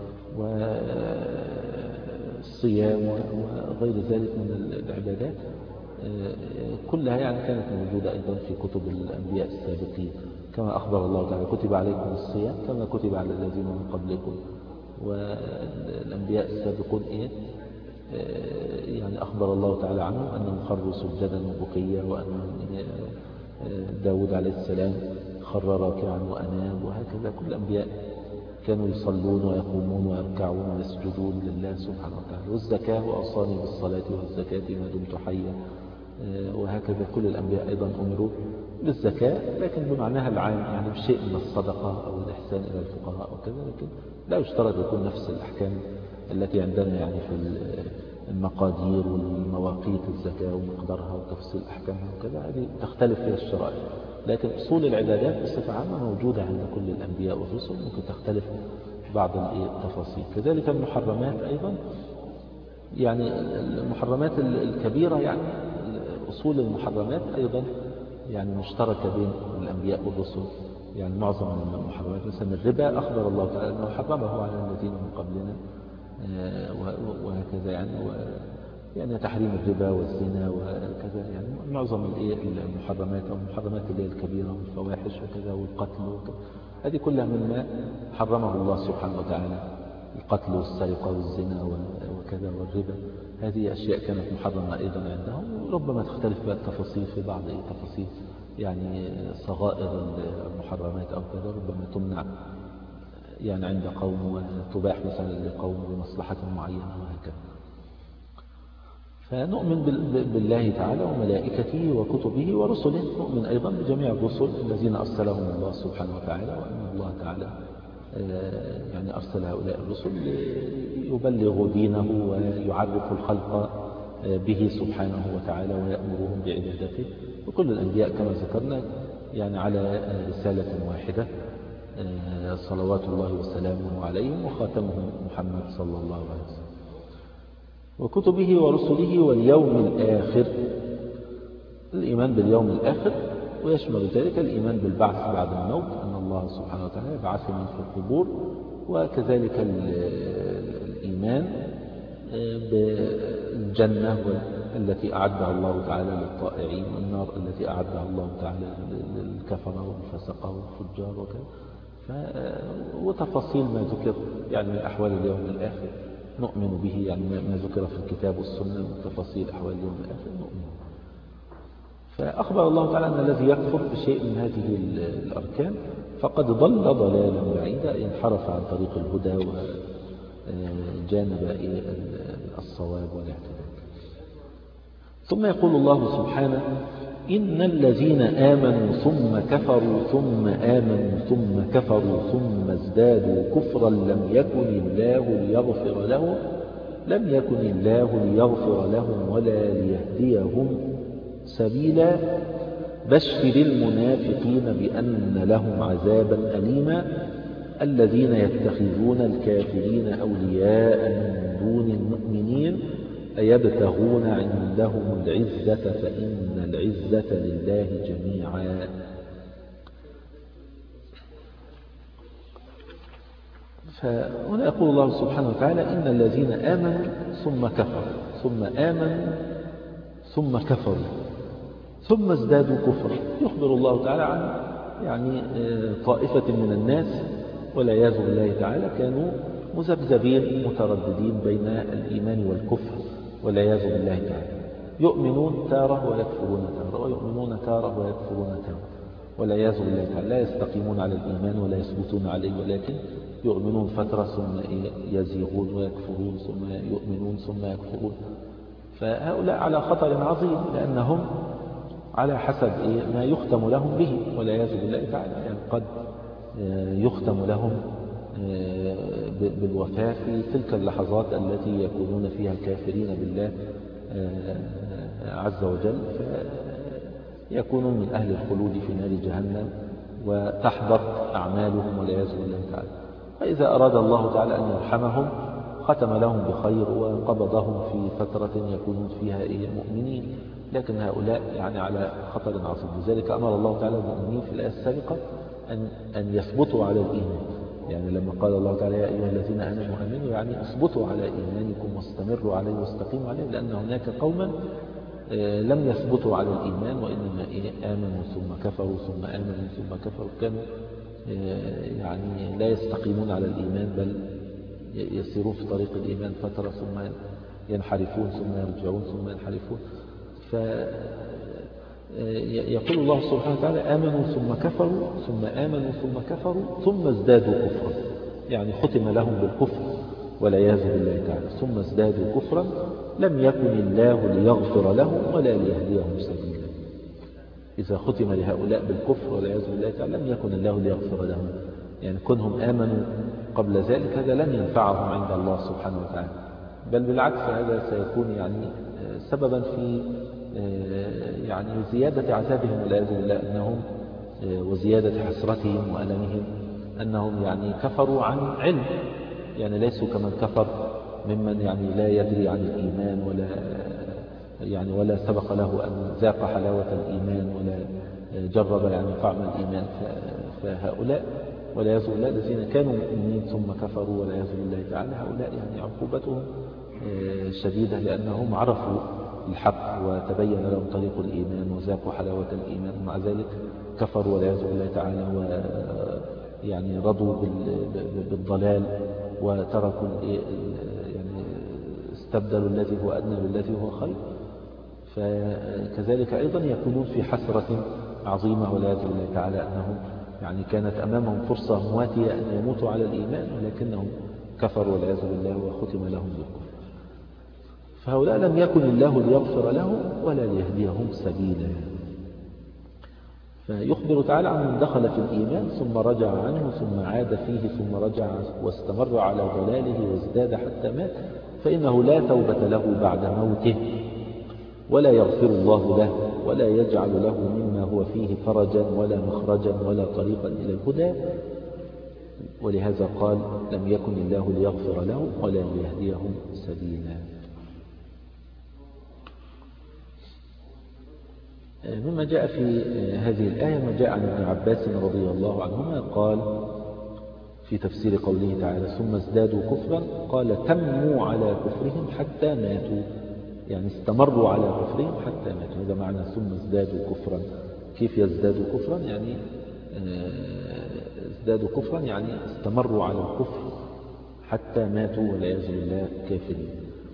والصيام وغير ذلك من العبادات كلها يعني كانت موجودة أيضا في كتب الأنبياء السابقين، كما أخبر الله تعالى كتب عليكم الصيام كما كتب على الذين من قبلكم. والأنبياء السابقون إيه يعني أخبر الله تعالى عنهم أنهم خروا سجدا وبكيا، وأن داود عليه السلام خر راكعا وأناب، وهكذا كل الأنبياء كانوا يصلون ويقومون ويركعون ويسجدون لله سبحانه وتعالى. والزكاة وأوصاني بالصلاة والزكاة ما دمت حيا، وهكذا كل الأنبياء أيضا أمروا بالزكاة لكن بمعناها العام، يعني بشيء من الصدقة أو الإحسان إلى الفقراء وكذا، لكن لا يشترط يكون نفس الأحكام التي عندنا يعني في المقادير والمواقيت الزكاة ومقدارها وتفصيل أحكامها وكذا، هذه تختلف فيها الشرائع. لكن أصول العبادات بصفة عامة موجودة عند كل الأنبياء والرسل، ممكن تختلف بعض التفاصيل. كذلك المحرمات أيضا، يعني المحرمات الكبيرة يعني أصول المحرمات أيضا يعني مشتركة بين الأنبياء والرسل. يعني معظم المحرمات مثلا الربا أخبر الله تعالى أنه حرمه على الذين من قبلنا وهكذا، يعني يعني تحريم الربا والزنا وكذا. يعني معظم المحرمات أو المحرمات اللي هي الكبيرة والفواحش وكذا والقتل وكذا، هذه كلها مما حرمه الله سبحانه وتعالى، القتل والسرقة والزنا وكذا والربا، هذه أشياء كانت محرمة أيضا عندهم. ربما تختلف بقى التفاصيل في بعض التفاصيل، يعني صغائر المحرمات أو كذا ربما تمنع يعني عند قوم وتباح مثلا لقوم بمصلحة معينة وهكذا. فنؤمن بالله تعالى وملائكته وكتبه ورسله، نؤمن أيضا بجميع الرسل الذين أرسلهم الله سبحانه وتعالى، وأن الله تعالى يعني أرسل هؤلاء الرسل يبلغوا دينه ويعرف الخلق به سبحانه وتعالى ويأمرهم بعبادته. وكل الأنبياء كما ذكرنا يعني على رسالة واحدة صلوات الله وسلامه عليهم، وخاتمهم محمد صلى الله عليه وسلم. وكتبه ورسله واليوم الآخر، الإيمان باليوم الآخر ويشمل ذلك الإيمان بالبعث بعد الموت، أن الله سبحانه وتعالى يبعث من في القبور، وكذلك الإيمان بالجنة التي أعدها الله تعالى للطائعين، والنار التي أعدها الله تعالى للكفرة والفسقة والفجار وكذا. وتفاصيل ما ذكر يعني من أحوال اليوم الآخر نؤمن به، يعني ما ذكر في الكتاب والسنة من تفاصيل أحوال اليوم الآخر نؤمن. فأخبر الله تعالى أن الذي يكفر بشيء من هذه الأركان فقد ضل ضلالا بعيدا، انحرف عن طريق الهدى وجانب الصواب والاعتدال. ثم يقول الله سبحانه: إن الذين آمنوا ثم كفروا ثم آمنوا ثم كفروا ثم ازدادوا كفرا لم يكن الله ليغفر لهم لم يكن الله ليغفر لهم ولا ليهديهم سبيلا بشر المنافقين بأن لهم عذابا أليما الذين يتخذون الكافرين أولياء من دون المؤمنين أيبتغون عندهم العزة فإن العزة لله جميعا. فهنا يقول الله سبحانه وتعالى: إن الذين آمنوا ثم كفروا ثم آمنوا ثم كفروا ثم ازدادوا كفرا. يخبر الله تعالى عن يعني طائفة من الناس والعياذ بالله تعالى كانوا مذبذبين مترددين بين الإيمان والكفر والعياذ بالله تعالى، يؤمنون تارة ويكفرون تارة، ويؤمنون تارة ويكفرون تارة. والعياذ بالله تعالى لا يستقيمون على الإيمان ولا يثبتون عليه، ولكن يؤمنون فترة ثم يزيغون ويكفرون ثم يؤمنون ثم يكفرون. فهؤلاء على خطر عظيم، لأنهم على حسب ما يختم لهم به والعياذ بالله تعالى. يعني قد يختم لهم بالوفاة في تلك اللحظات التي يكونون فيها كافرين بالله عز وجل، فيكونون من أهل الخلود في نار جهنم وتحبط أعمالهم والعياذ بالله تعالى. فإذا أراد الله تعالى أن يرحمهم ختم لهم بخير وقبضهم في فترة يكونون فيها مؤمنين، لكن هؤلاء يعني على خطر عظيم. لذلك أمر الله تعالى المؤمنين في الآية السابقة أن, أن يثبتوا على الإيمان. يعني لما قال الله تعالى يا أيها الذين آمنوا آمنوا، يعني اثبتوا على إيمانكم واستمروا عليه واستقيموا عليه، لأن هناك قوما لم يثبتوا على الإيمان وإنما آمنوا ثم كفروا ثم آمنوا ثم كفروا، كانوا يعني لا يستقيمون على الإيمان بل يسيرون في طريق الإيمان فترة ثم ينحرفون ثم يرجعون ثم ينحرفون. فيقول الله سبحانه وتعالى آمنوا ثم كفروا ثم آمنوا ثم كفروا ثم ازدادوا كفرا، يعني ختم لهم بالكفر والعياذ بالله تعالى، ثم ازدادوا كفرا لم يكن الله ليغفر لهم ولا ليهديهم سبيلا. إذا ختم لهؤلاء بالكفر والعياذ بالله تعالى لم يكن الله ليغفر لهم، يعني كونهم آمنوا قبل ذلك هذا لن ينفعهم عند الله سبحانه وتعالى، بل بالعكس هذا سيكون يعني سببا في يعني زيادة عذابهم والعياذ بالله، أنهم وزيادة حسرتهم وألمهم أنهم يعني كفروا عن علم، يعني ليسوا كمن كفر ممن يعني لا يدري عن الإيمان ولا يعني ولا سبق له أن ذاق حلاوة الإيمان ولا جرب يعني طعم الإيمان. فهؤلاء والعياذ بالله الذين كانوا مؤمنين ثم كفروا والعياذ بالله تعالى هؤلاء يعني عقوبتهم شديدة، لأنهم عرفوا الحق وتبين لهم طريق الإيمان وذاقوا حلاوة الإيمان، ومع ذلك كفروا والعياذ بالله تعالى ويعني رضوا بالضلال وتركوا يعني استبدلوا الذي هو أدنى بالذي هو خير. فكذلك أيضا يكونون في حسرة عظيمة والعياذ بالله تعالى، أنهم يعني كانت أمامهم فرصة مواتية أن يموتوا على الإيمان ولكنهم كفروا والعياذ بالله وختم لهم بالكفر. فهؤلاء لم يكن الله ليغفر لهم ولا ليهديهم سبيلا. فيخبر تعالى عن من دخل في الإيمان ثم رجع عنه ثم عاد فيه ثم رجع واستمر على ضلاله وازداد حتى مات، فإنه لا توبة له بعد موته ولا يغفر الله له ولا يجعل له مما هو فيه فرجا ولا مخرجا ولا طريقا إلى الهدى. ولهذا قال لم يكن الله ليغفر لهم ولا ليهديهم سبيلا. مما جاء في هذه الآية ما جاء عن ابن عباس رضي الله عنهما قال في تفسير قوله تعالى ثم ازدادوا كفرا قال تموا على كفرهم حتى ماتوا، يعني استمروا على كفرهم حتى ماتوا. هذا معنى ثم ازدادوا كفرا. كيف يزدادوا كفرا؟ يعني ازدادوا كفرا يعني استمروا على الكفر حتى ماتوا والعياذ بالله كافرين.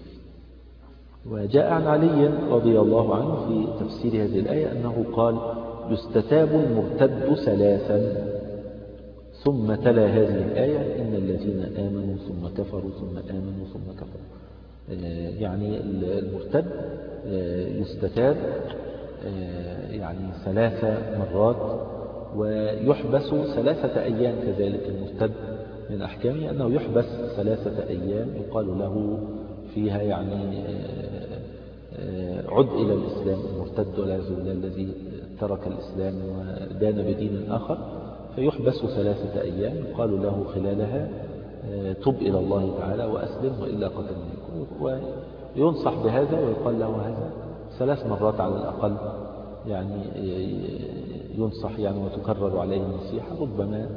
وجاء عن علي رضي الله عنه في تفسير هذه الآية أنه قال يستتاب المرتد ثلاثا، ثم تلا هذه الآية إن الذين آمنوا ثم كفروا ثم آمنوا ثم كفروا. يعني المرتد يستتاب يعني ثلاث مرات ويحبس ثلاثة أيام. كذلك المرتد من أحكامه أنه يحبس ثلاثة أيام يقال له فيها يعني عد إلى الإسلام. المرتد والعياذ بالله الذي ترك الإسلام ودان بدين آخر فيحبس ثلاثة أيام يقال له خلالها تب إلى الله تعالى وأسلم وإلا قتلناك، وينصح بهذا ويقال له هذا ثلاث مرات على الأقل، يعني ينصح يعني وتكرر عليه النصيحة، ربما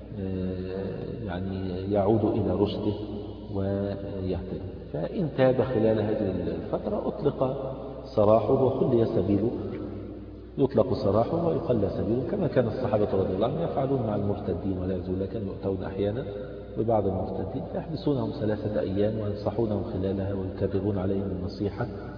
يعني يعود إلى رشده ويهتدي. فإن تاب خلال هذه الفترة أطلق سراحه وخلي سبيله، يطلق سراحه ويخلى سبيله كما كان الصحابة رضي الله عنهم يفعلون مع المرتدين ولا يزول. كانوا يؤتون أحيانا ببعض المرتدين فيحبسونهم ثلاثة أيام وينصحونهم خلالها ويكررون عليهم النصيحة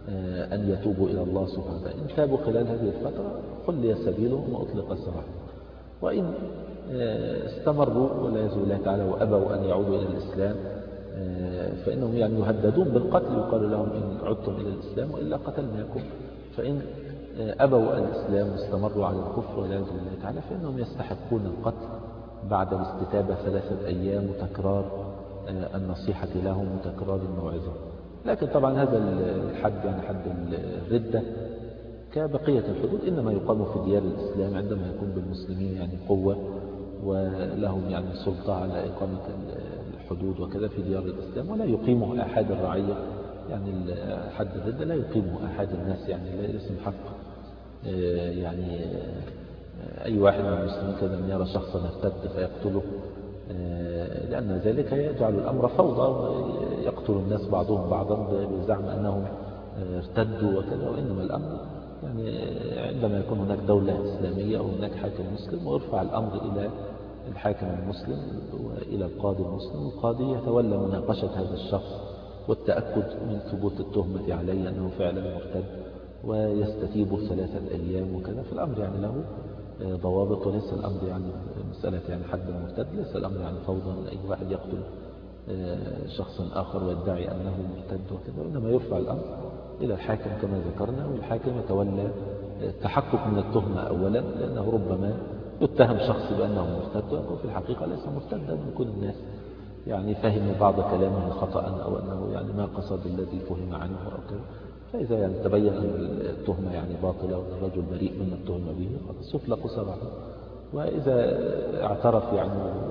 أن يتوبوا إلى الله سبحانه وتعالى. إن تابوا خلال هذه الفترة خلي سبيلهم وأطلق سراحهم، وإن استمروا والعياذ بالله تعالى وأبوا أن يعودوا إلى الإسلام فإنهم يعني يهددون بالقتل، يقال لهم إن عدتم إلى الإسلام وإلا قتلناكم. فإن أبوا الإسلام واستمروا على الكفر والعياذ بالله تعالى فإنهم يستحقون القتل بعد الاستتابة ثلاثة أيام وتكرار النصيحة لهم وتكرار الموعظة. لكن طبعا هذا الحد يعني حد الردة كبقية الحدود إنما يقام في ديار الإسلام عندما يكون بالمسلمين يعني قوة ولهم يعني سلطة على إقامة الحدود وكذا في ديار الإسلام، ولا يقيمه أحد الرعية. يعني حد الردة لا يقيمه أحد الناس، يعني لا يسمى حق يعني أي واحد من المسلمين كذا من يرى شخصا ارتد فيقتله، لأن ذلك يجعل الأمر فوضى ويقتل الناس بعضهم بعضا بزعم أنهم ارتدوا وكذا. وإنما الأمر يعني عندما يكون هناك دولة إسلامية أو هناك حاكم مسلم ويرفع الأمر إلى الحاكم المسلم وإلى القاضي المسلم، القاضي يتولى مناقشة هذا الشخص والتأكد من ثبوت التهمة عليه أنه فعلا مرتد ويستتيب ثلاثة أيام وكذا. فالأمر يعني له ضوابط، وليس الأمر يعني مسألة يعني حد المرتد، ليس الأمر يعني فوضى من أي واحد يقتل شخصا آخر ويدعي أنه مرتد وكذا، وإنما يرفع الأمر إلى الحاكم كما ذكرنا، والحاكم يتولى التحقق من التهمة أولا، لأنه ربما يتهم شخص بأنه مرتد وفي الحقيقة ليس مرتدا، من كل الناس يعني فهم بعض كلامه خطأ أو أنه يعني ما قصد الذي فهم عنه أو كذا. فإذا يعني تبين أن التهمة يعني باطلة وأن الرجل بريء مما اتهم به خلاص يطلق سراحه. وإذا اعترف يعني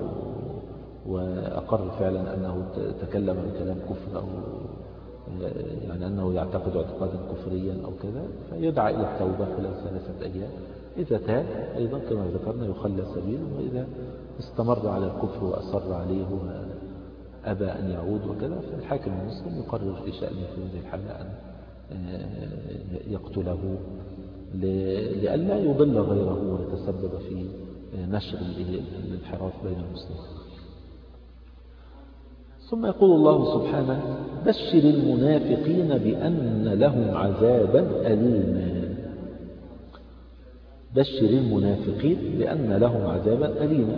وأقر فعلا أنه تكلم بكلام كفر أو يعني أنه يعتقد اعتقادا كفريا أو كذا فيدعى إلى التوبة خلال ثلاثة أيام. إذا تاب أيضا كما ذكرنا يخلى سبيله، وإذا استمر على الكفر وأصر عليه وأبى أن يعود وكذا فالحاكم المسلم يقرر في شأنه في هذه الحالة أن يقتله لئلا يضل غيره ويتسبب في نشر الانحراف بين المسلمين. ثم يقول الله سبحانه: بشر المنافقين بأن لهم عذابا أليما. بشر المنافقين بأن لهم عذابا أليما.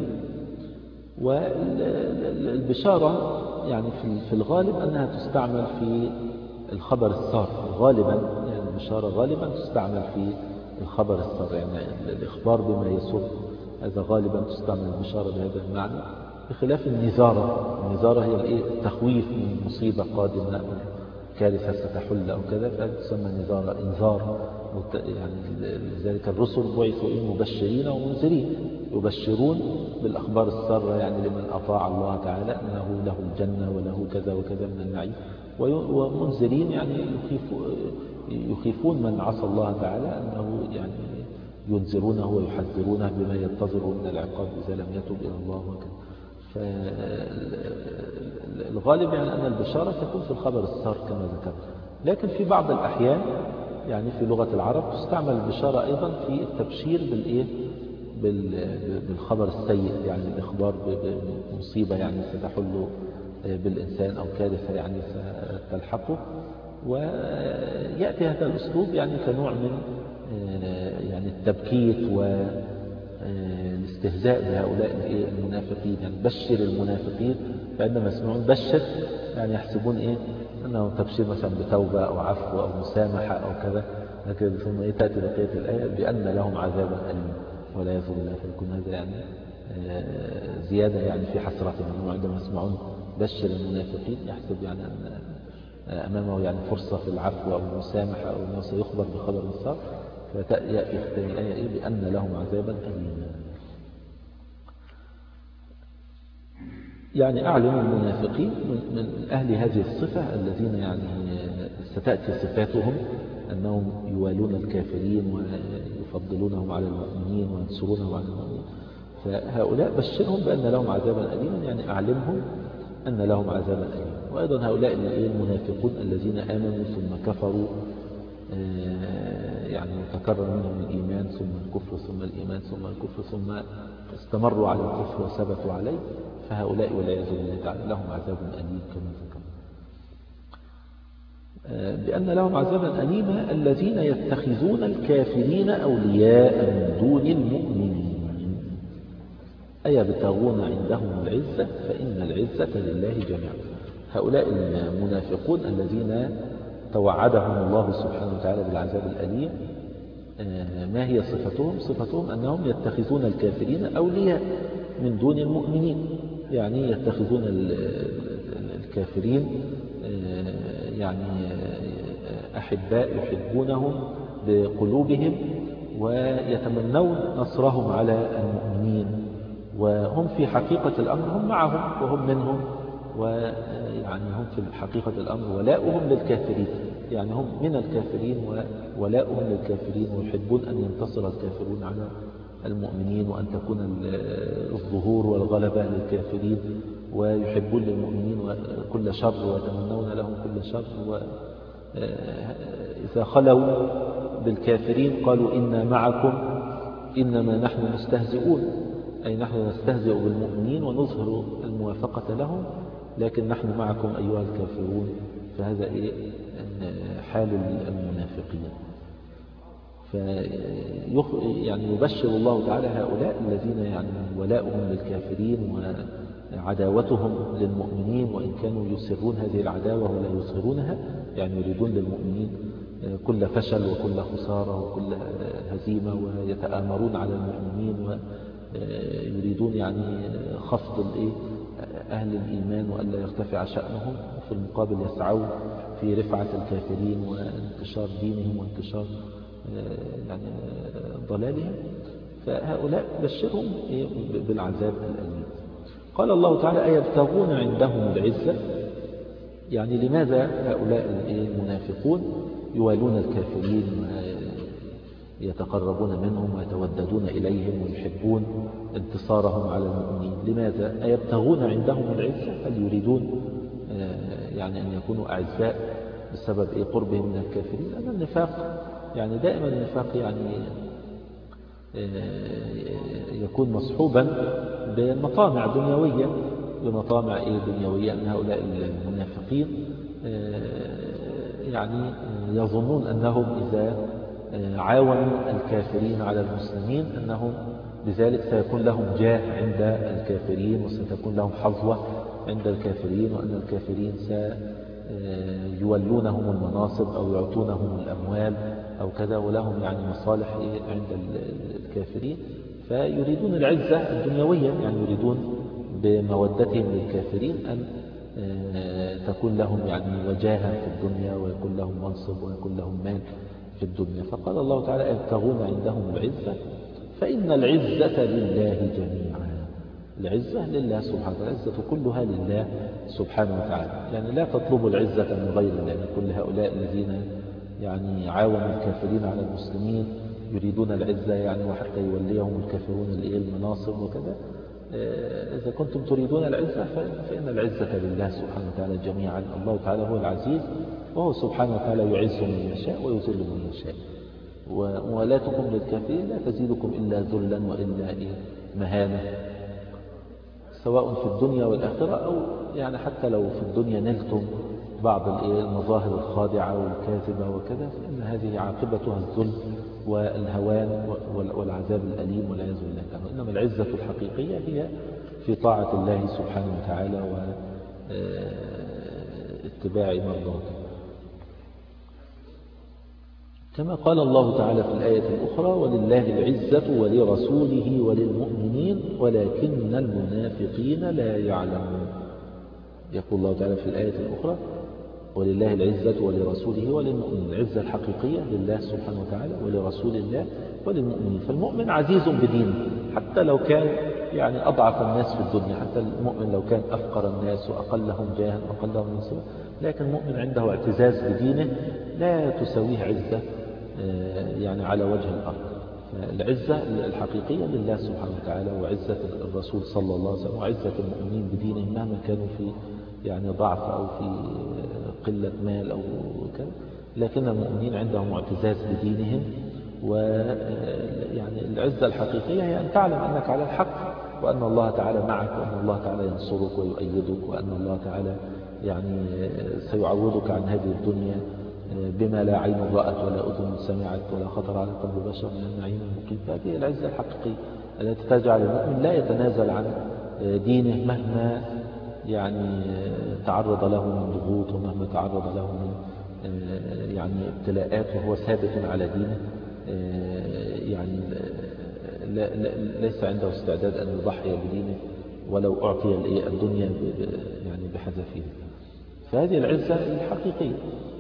والبشارة يعني في الغالب أنها تستعمل في الخبر السار غالبا، يعني البشارة غالبا تستعمل في الخبر السار، يعني الإخبار بما يسر، هذا غالبا تستعمل البشارة بهذا المعنى، بخلاف النذارة. النذارة هي التخويف من مصيبة قادمة أو كارثة ستحل أو كذا، فهذا تسمى نذارة إنذار. يعني لذلك الرسل بعثوا مبشرين ومنذرين، يبشرون بالأخبار السارة يعني لمن أطاع الله تعالى أنه له الجنة وله كذا وكذا من النعيم، ومنذرين يعني يخيفون من عصى الله تعالى أنه يعني ينذرونه ويحذرونه بما ينتظر من العقاب إذا لم يتب إلى الله وكذا. فالغالب يعني أن البشارة تكون في الخبر السار كما ذكرت، لكن في بعض الأحيان يعني في لغة العرب تستعمل البشارة أيضا في التبشير بالإيه بالخبر السيء، يعني الإخبار بمصيبة يعني ستحل بالإنسان أو كارثة يعني ستلحقه. ويأتي هذا الأسلوب يعني كنوع من يعني التبكيت والاستهزاء بهؤلاء المنافقين. يعني بشر المنافقين، فعندما يسمعون بشر يعني يحسبون إيه أنه تبشير مثلا بتوبة أو عفو أو مسامحة أو كذا، لكن ثم إيه تأتي بقية الآية بأن لهم عذابا أليما والعياذ بالله. فيكون هذا يعني زيادة يعني في حسرتهم، عندما يسمعون بشر المنافقين يحسب يعني أن أمامه يعني فرصة في العفو أو المسامحة أو أنه سيخبر بخبر السار، فيأتي في الآية إيه بأن لهم عذابا أليما. يعني أعلم المنافقين من أهل هذه الصفة الذين يعني ستأتي صفاتهم أنهم يوالون الكافرين ويفضلونهم على المؤمنين وينصرونهم على المؤمنين، فهؤلاء بشرهم بأن لهم عذابا أليما، يعني أعلمهم أن لهم عذابا أليما. وأيضا هؤلاء المنافقون الذين آمنوا ثم كفروا، يعني تكرر منهم الإيمان ثم الكفر ثم الإيمان ثم الكفر ثم استمروا على الكفر وثبتوا عليه، فهؤلاء والعياذ بالله تعالى لهم عذاب أليم كما ذكر. بأن لهم عذابا أليما الذين يتخذون الكافرين أولياء من دون المؤمنين أيبتغون عندهم العزة فإن العزة لله جميعا. هؤلاء المنافقون الذين توعدهم الله سبحانه وتعالى بالعذاب الأليم، ما هي صفتهم؟ صفتهم أنهم يتخذون الكافرين أولياء من دون المؤمنين، يعني يتخذون الكافرين يعني أحباء يحبونهم بقلوبهم ويتمنون نصرهم على المؤمنين، وهم في حقيقة الأمر هم معهم وهم منهم، ويعني هم في حقيقة الأمر ولاؤهم للكافرين، يعني هم من الكافرين وولاؤهم للكافرين، ويحبون أن ينتصر الكافرون على المؤمنين وأن تكون الظهور والغلبة للكافرين، ويحبون للمؤمنين كل شر ويتمنون لهم كل شر. وإذا خلوا بالكافرين قالوا إنا معكم إنما نحن مستهزئون، أي نحن نستهزئ بالمؤمنين ونظهر الموافقة لهم، لكن نحن معكم أيها الكافرون. فهذا إيه حال المنافقين. فيخ يعني يبشر الله تعالى هؤلاء الذين يعني ولاؤهم للكافرين وعداوتهم للمؤمنين، وإن كانوا يسرون هذه العداوة ولا يظهرونها، يعني يريدون للمؤمنين كل فشل وكل خسارة وكل هزيمة، ويتآمرون على المؤمنين ويريدون يعني خفض أهل الإيمان وألا يرتفع شأنهم، وفي المقابل يسعون في رفعة الكافرين وانتشار دينهم وانتشار يعني ضلالهم. فهؤلاء بشرهم بالعذاب الأليم. قال الله تعالى أيبتغون عندهم العزة، يعني لماذا هؤلاء المنافقون يوالون الكافرين ويتقربون منهم ويتوددون إليهم ويحبون انتصارهم على المؤمنين؟ لماذا أيبتغون عندهم العزة؟ هل يريدون يعني أن يكونوا أعزاء بسبب قربهم من الكافرين؟ لأن النفاق يعني دائما النفاق يعني يكون مصحوبا بمطامع دنيوية، بمطامع دنيوية أن هؤلاء المنافقين يعني يظنون أنهم إذا عاونوا الكافرين على المسلمين أنهم بذلك سيكون لهم جاه عند الكافرين وستكون لهم حظوة عند الكافرين، وأن الكافرين سيولونهم المناصب أو يعطونهم الأموال أو كذا، ولهم يعني مصالح عند الكافرين. فيريدون العزة الدنيوية، يعني يريدون بمودتهم للكافرين أن تكون لهم يعني وجاهة في الدنيا ويكون لهم منصب ويكون لهم مال في الدنيا. فقال الله تعالى يبتغون عندهم العزة فإن العزة لله جميعا. العزة لله سبحانه وتعالى، العزة كلها لله سبحانه وتعالى، يعني لا تطلبوا العزة من غير الله. يعني كل هؤلاء الذين يعني عاونوا الكافرين على المسلمين يريدون العزة، يعني وحتى يوليهم الكافرون المناصب وكذا. إذا كنتم تريدون العزة فإن العزة لله سبحانه وتعالى جميعا. الله تعالى هو العزيز، وهو سبحانه وتعالى يعز من يشاء ويذل من يشاء، وموالاتكم للكافرين لا تزيدكم إلا ذلا وإلا مهانة، سواء في الدنيا والآخرة، أو يعني حتى لو في الدنيا نلتم بعض المظاهر الخادعة والكاذبة وكذا، فإن هذه عاقبتها الذل والهوان والعذاب الأليم والعياذ بالله تعالى. إنما العزة الحقيقية هي في طاعة الله سبحانه وتعالى واتباع مرضاته. كما قال الله تعالى في الآية الأخرى ولله العزة ولرسوله وللمؤمنين ولكن المنافقين لا يعلمون. يقول الله تعالى في الآية الأخرى ولله العزة ولرسوله وللمؤمنين. العزة الحقيقية لله سبحانه وتعالى ولرسول الله وللمؤمنين. فالمؤمن عزيز بدينه حتى لو كان يعني أضعف الناس في الدنيا، حتى المؤمن لو كان أفقر الناس وأقلهم جاها وأقلهم منصبا، لكن المؤمن عنده اعتزاز بدينه لا تسويه عزة يعني على وجه الأرض. العزة الحقيقية لله سبحانه وتعالى، وعزة الرسول صلى الله عليه وسلم، وعزة المؤمنين بدينهم مهما كانوا في يعني ضعف أو في قلة مال أو كذا، لكن المؤمنين عندهم اعتزاز بدينهم. ويعني العزة الحقيقية هي أن تعلم أنك على الحق، وأن الله تعالى معك، وأن الله تعالى ينصرك ويؤيدك، وأن الله تعالى يعني سيعوضك عن هذه الدنيا بما لا عين رأت ولا أذن سمعت ولا خطر على قلب بشر من النعيم المقيم. فهذه العزة الحقيقية التي تجعل المؤمن لا يتنازل عن دينه مهما يعني تعرض له من ضغوط ومهما تعرض له من يعني ابتلاءات، وهو ثابت على دينه، يعني لا لا ليس عنده استعداد أن يضحي بدينه ولو أعطي الدنيا يعني بحذافيره. فهذه العزة الحقيقية.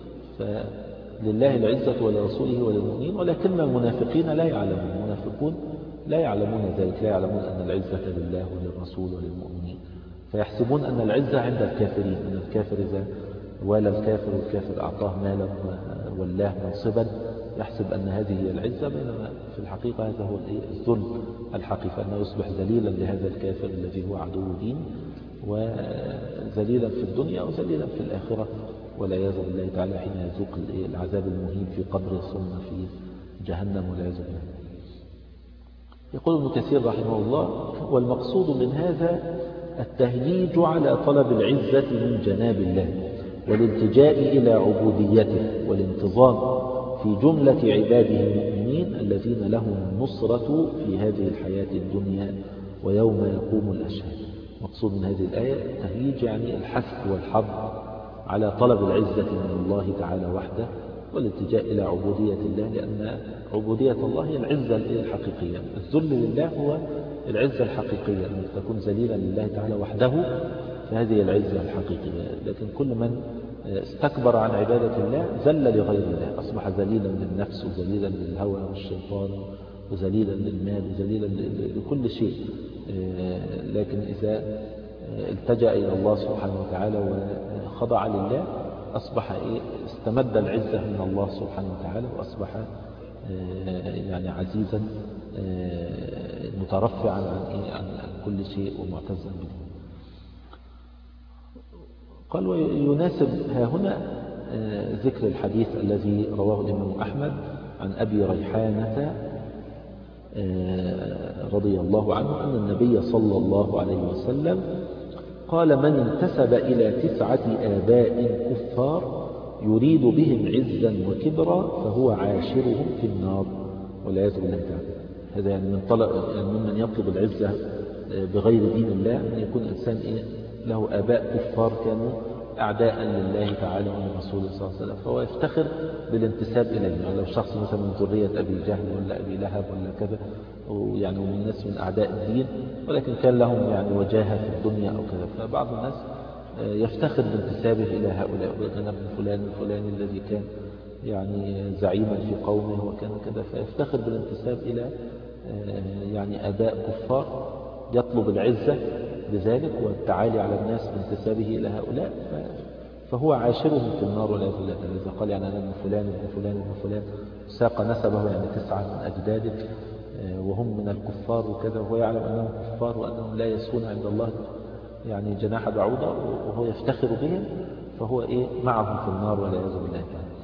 فلله العزة ولرسوله وللمؤمنين، ولكن المنافقين لا يعلمون، المنافقون لا يعلمون ذلك، لا يعلمون أن العزة لله وللرسول وللمؤمنين، فيحسبون أن العزة عند الكافرين، أن الكافر إذا والى الكافر والكافر أعطاه مالا ولاه منصبا يحسب أن هذه هي العزة، بينما في الحقيقة هذا هو الذل الحقيقي، أنه يصبح ذليلا لهذا الكافر الذي هو عدو دين، وذليلا في الدنيا وذليلا في الآخرة والعياذ بالله تعالى، حين يذوق العذاب المهين في قبره ثم في جهنم والعياذ بالله. يقول ابن كثير رحمه الله: والمقصود من هذا التهييج على طلب العزة من جناب الله والالتجاء إلى عبوديته والانتظام في جملة عباده المؤمنين الذين لهم النصرة في هذه الحياة الدنيا ويوم يقوم الأشهاد. مقصود من هذه الآية التهييج يعني الحث والحظ على طلب العزة من الله تعالى وحده والالتجاء إلى عبودية الله، لأن عبودية الله هي العزة الحقيقية. الذل لله هو العزة الحقيقية، أن تكون ذليلا لله تعالى وحده، فهذه العزة الحقيقية. لكن كل من استكبر عن عبادة الله ذل لغير الله، أصبح ذليلا للنفس وذليلا للهوى والشيطان وذليلا للمال وذليلا لكل شيء. لكن إذا التجأ إلى الله سبحانه وتعالى وخضع لله أصبح إيه؟ استمد العزة من الله سبحانه وتعالى، وأصبح يعني عزيزا مترفعا عن, إيه؟ عن كل شيء ومعتزا به. قال: ويناسب ها هنا ذكر الحديث الذي رواه الإمام أحمد عن أبي ريحانة رضي الله عنه أن النبي صلى الله عليه وسلم قال: من انتسب إلى تسعة آباء كفار يريد بهم عزا وكبرا فهو عاشرهم في النار والعياذ بالله تعالى. هذا يعني من طلب يعني ممن يطلب العزة بغير دين الله، أن يكون إنسان إيه له آباء كفار كانوا أعداء لله تعالى ولرسوله صلى الله عليه وسلم، فهو يفتخر بالانتساب إليه. يعني لو شخص مثلا من ذرية أبي جهل ولا أبي لهب ولا كذا، ويعني من الناس من أعداء الدين، ولكن كان لهم يعني وجاهة في الدنيا أو كذا، فبعض الناس يفتخر بانتسابه إلى هؤلاء، وكان ابن فلان الفلاني الذي كان يعني زعيما في قومه وكان كذا، فيفتخر بالانتساب إلى يعني آباء كفار، يطلب العزة بذلك والتعالي على الناس بانتسابه إلى هؤلاء، فهو عاشرهم في النار والعياذ بالله. إذا قال يعني أنا ابن فلان ابن فلان ابن فلان ساق نسبه يعني تسعة من أجداده وهم من الكفار وكذا، وهو يعلم أنهم كفار وأنهم لا يسون عند الله يعني جناح بعوضة، وهو يفتخر بهم، فهو إيه معهم في النار والعياذ بالله.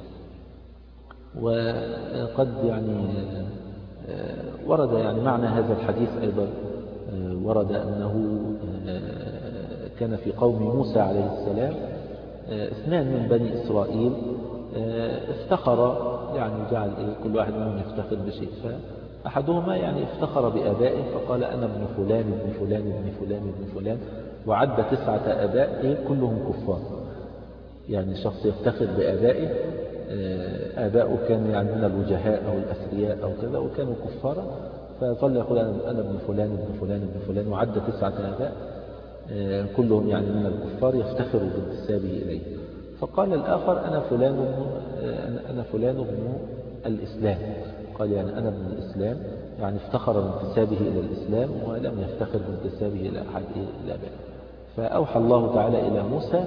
وقد يعني ورد يعني معنى هذا الحديث أيضا، ورد أنه كان في قوم موسى عليه السلام اثنان من بني إسرائيل افتخر، يعني جعل كل واحد منهم يفتخر بشيء، فأحدهما يعني افتخر بآبائه فقال أنا ابن فلان ابن فلان ابن فلان ابن فلان، وعد تسعة آباء كلهم كفار. يعني شخص يفتخر بآبائه، آباؤه كانوا يعني من الوجهاء أو الأثرياء أو كذا وكانوا كفارا، فظل يقول أنا ابن فلان ابن فلان ابن فلان، وعد تسعة آباء كلهم يعني من الكفار يفتخر بانتسابه إليه. فقال الآخر أنا فلان أنا فلان ابن الإسلام، قال يعني أنا ابن الإسلام، يعني افتخر بانتسابه إلى الإسلام ولم يفتخر بانتسابه إلى أحد الآباء. فأوحى الله تعالى إلى موسى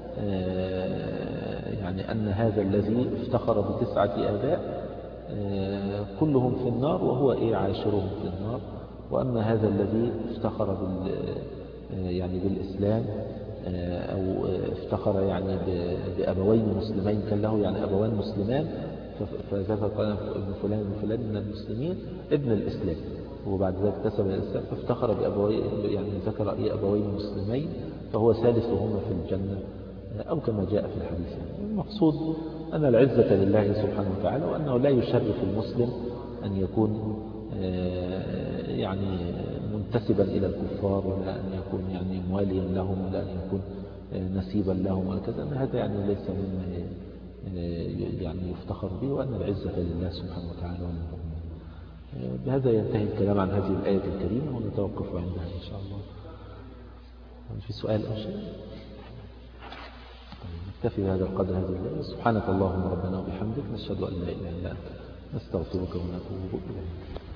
يعني أن هذا الذي افتخر بتسعة آباء كلهم في النار وهو إيه عاشرهم في النار، وأما هذا الذي افتخر بال يعني بالإسلام أو افتخر يعني بأبوين مسلمين، كان له يعني أبوان مسلمان، فذكر قال ابن فلان ابن فلان من المسلمين ابن الإسلام، وبعد ذلك اكتسب الإسلام فافتخر بأبوين، يعني ذكر إيه أبوين مسلمين فهو ثالثهما في الجنة أو كما جاء في الحديث. المقصود أن العزة لله سبحانه وتعالى، وأنه لا يشرف المسلم أن يكون يعني منتسبا إلى الكفار، ولا أن يكون يعني مواليا لهم، ولا أن يكون نسيبا لهم وكذا. أن هذا يعني ليس مما يعني يفتخر به، وأن العزة لله سبحانه وتعالى وللمؤمنين. بهذا ينتهي الكلام عن هذه الآية الكريمة، ونتوقف عندها إن شاء الله. في سؤال أو شيء؟ نكتفي بهذا القدر هذه الآية. سبحانك اللهم ربنا وبحمدك، نشهد أن لا إله إلا أنت، نستغفرك ونتوب إليك.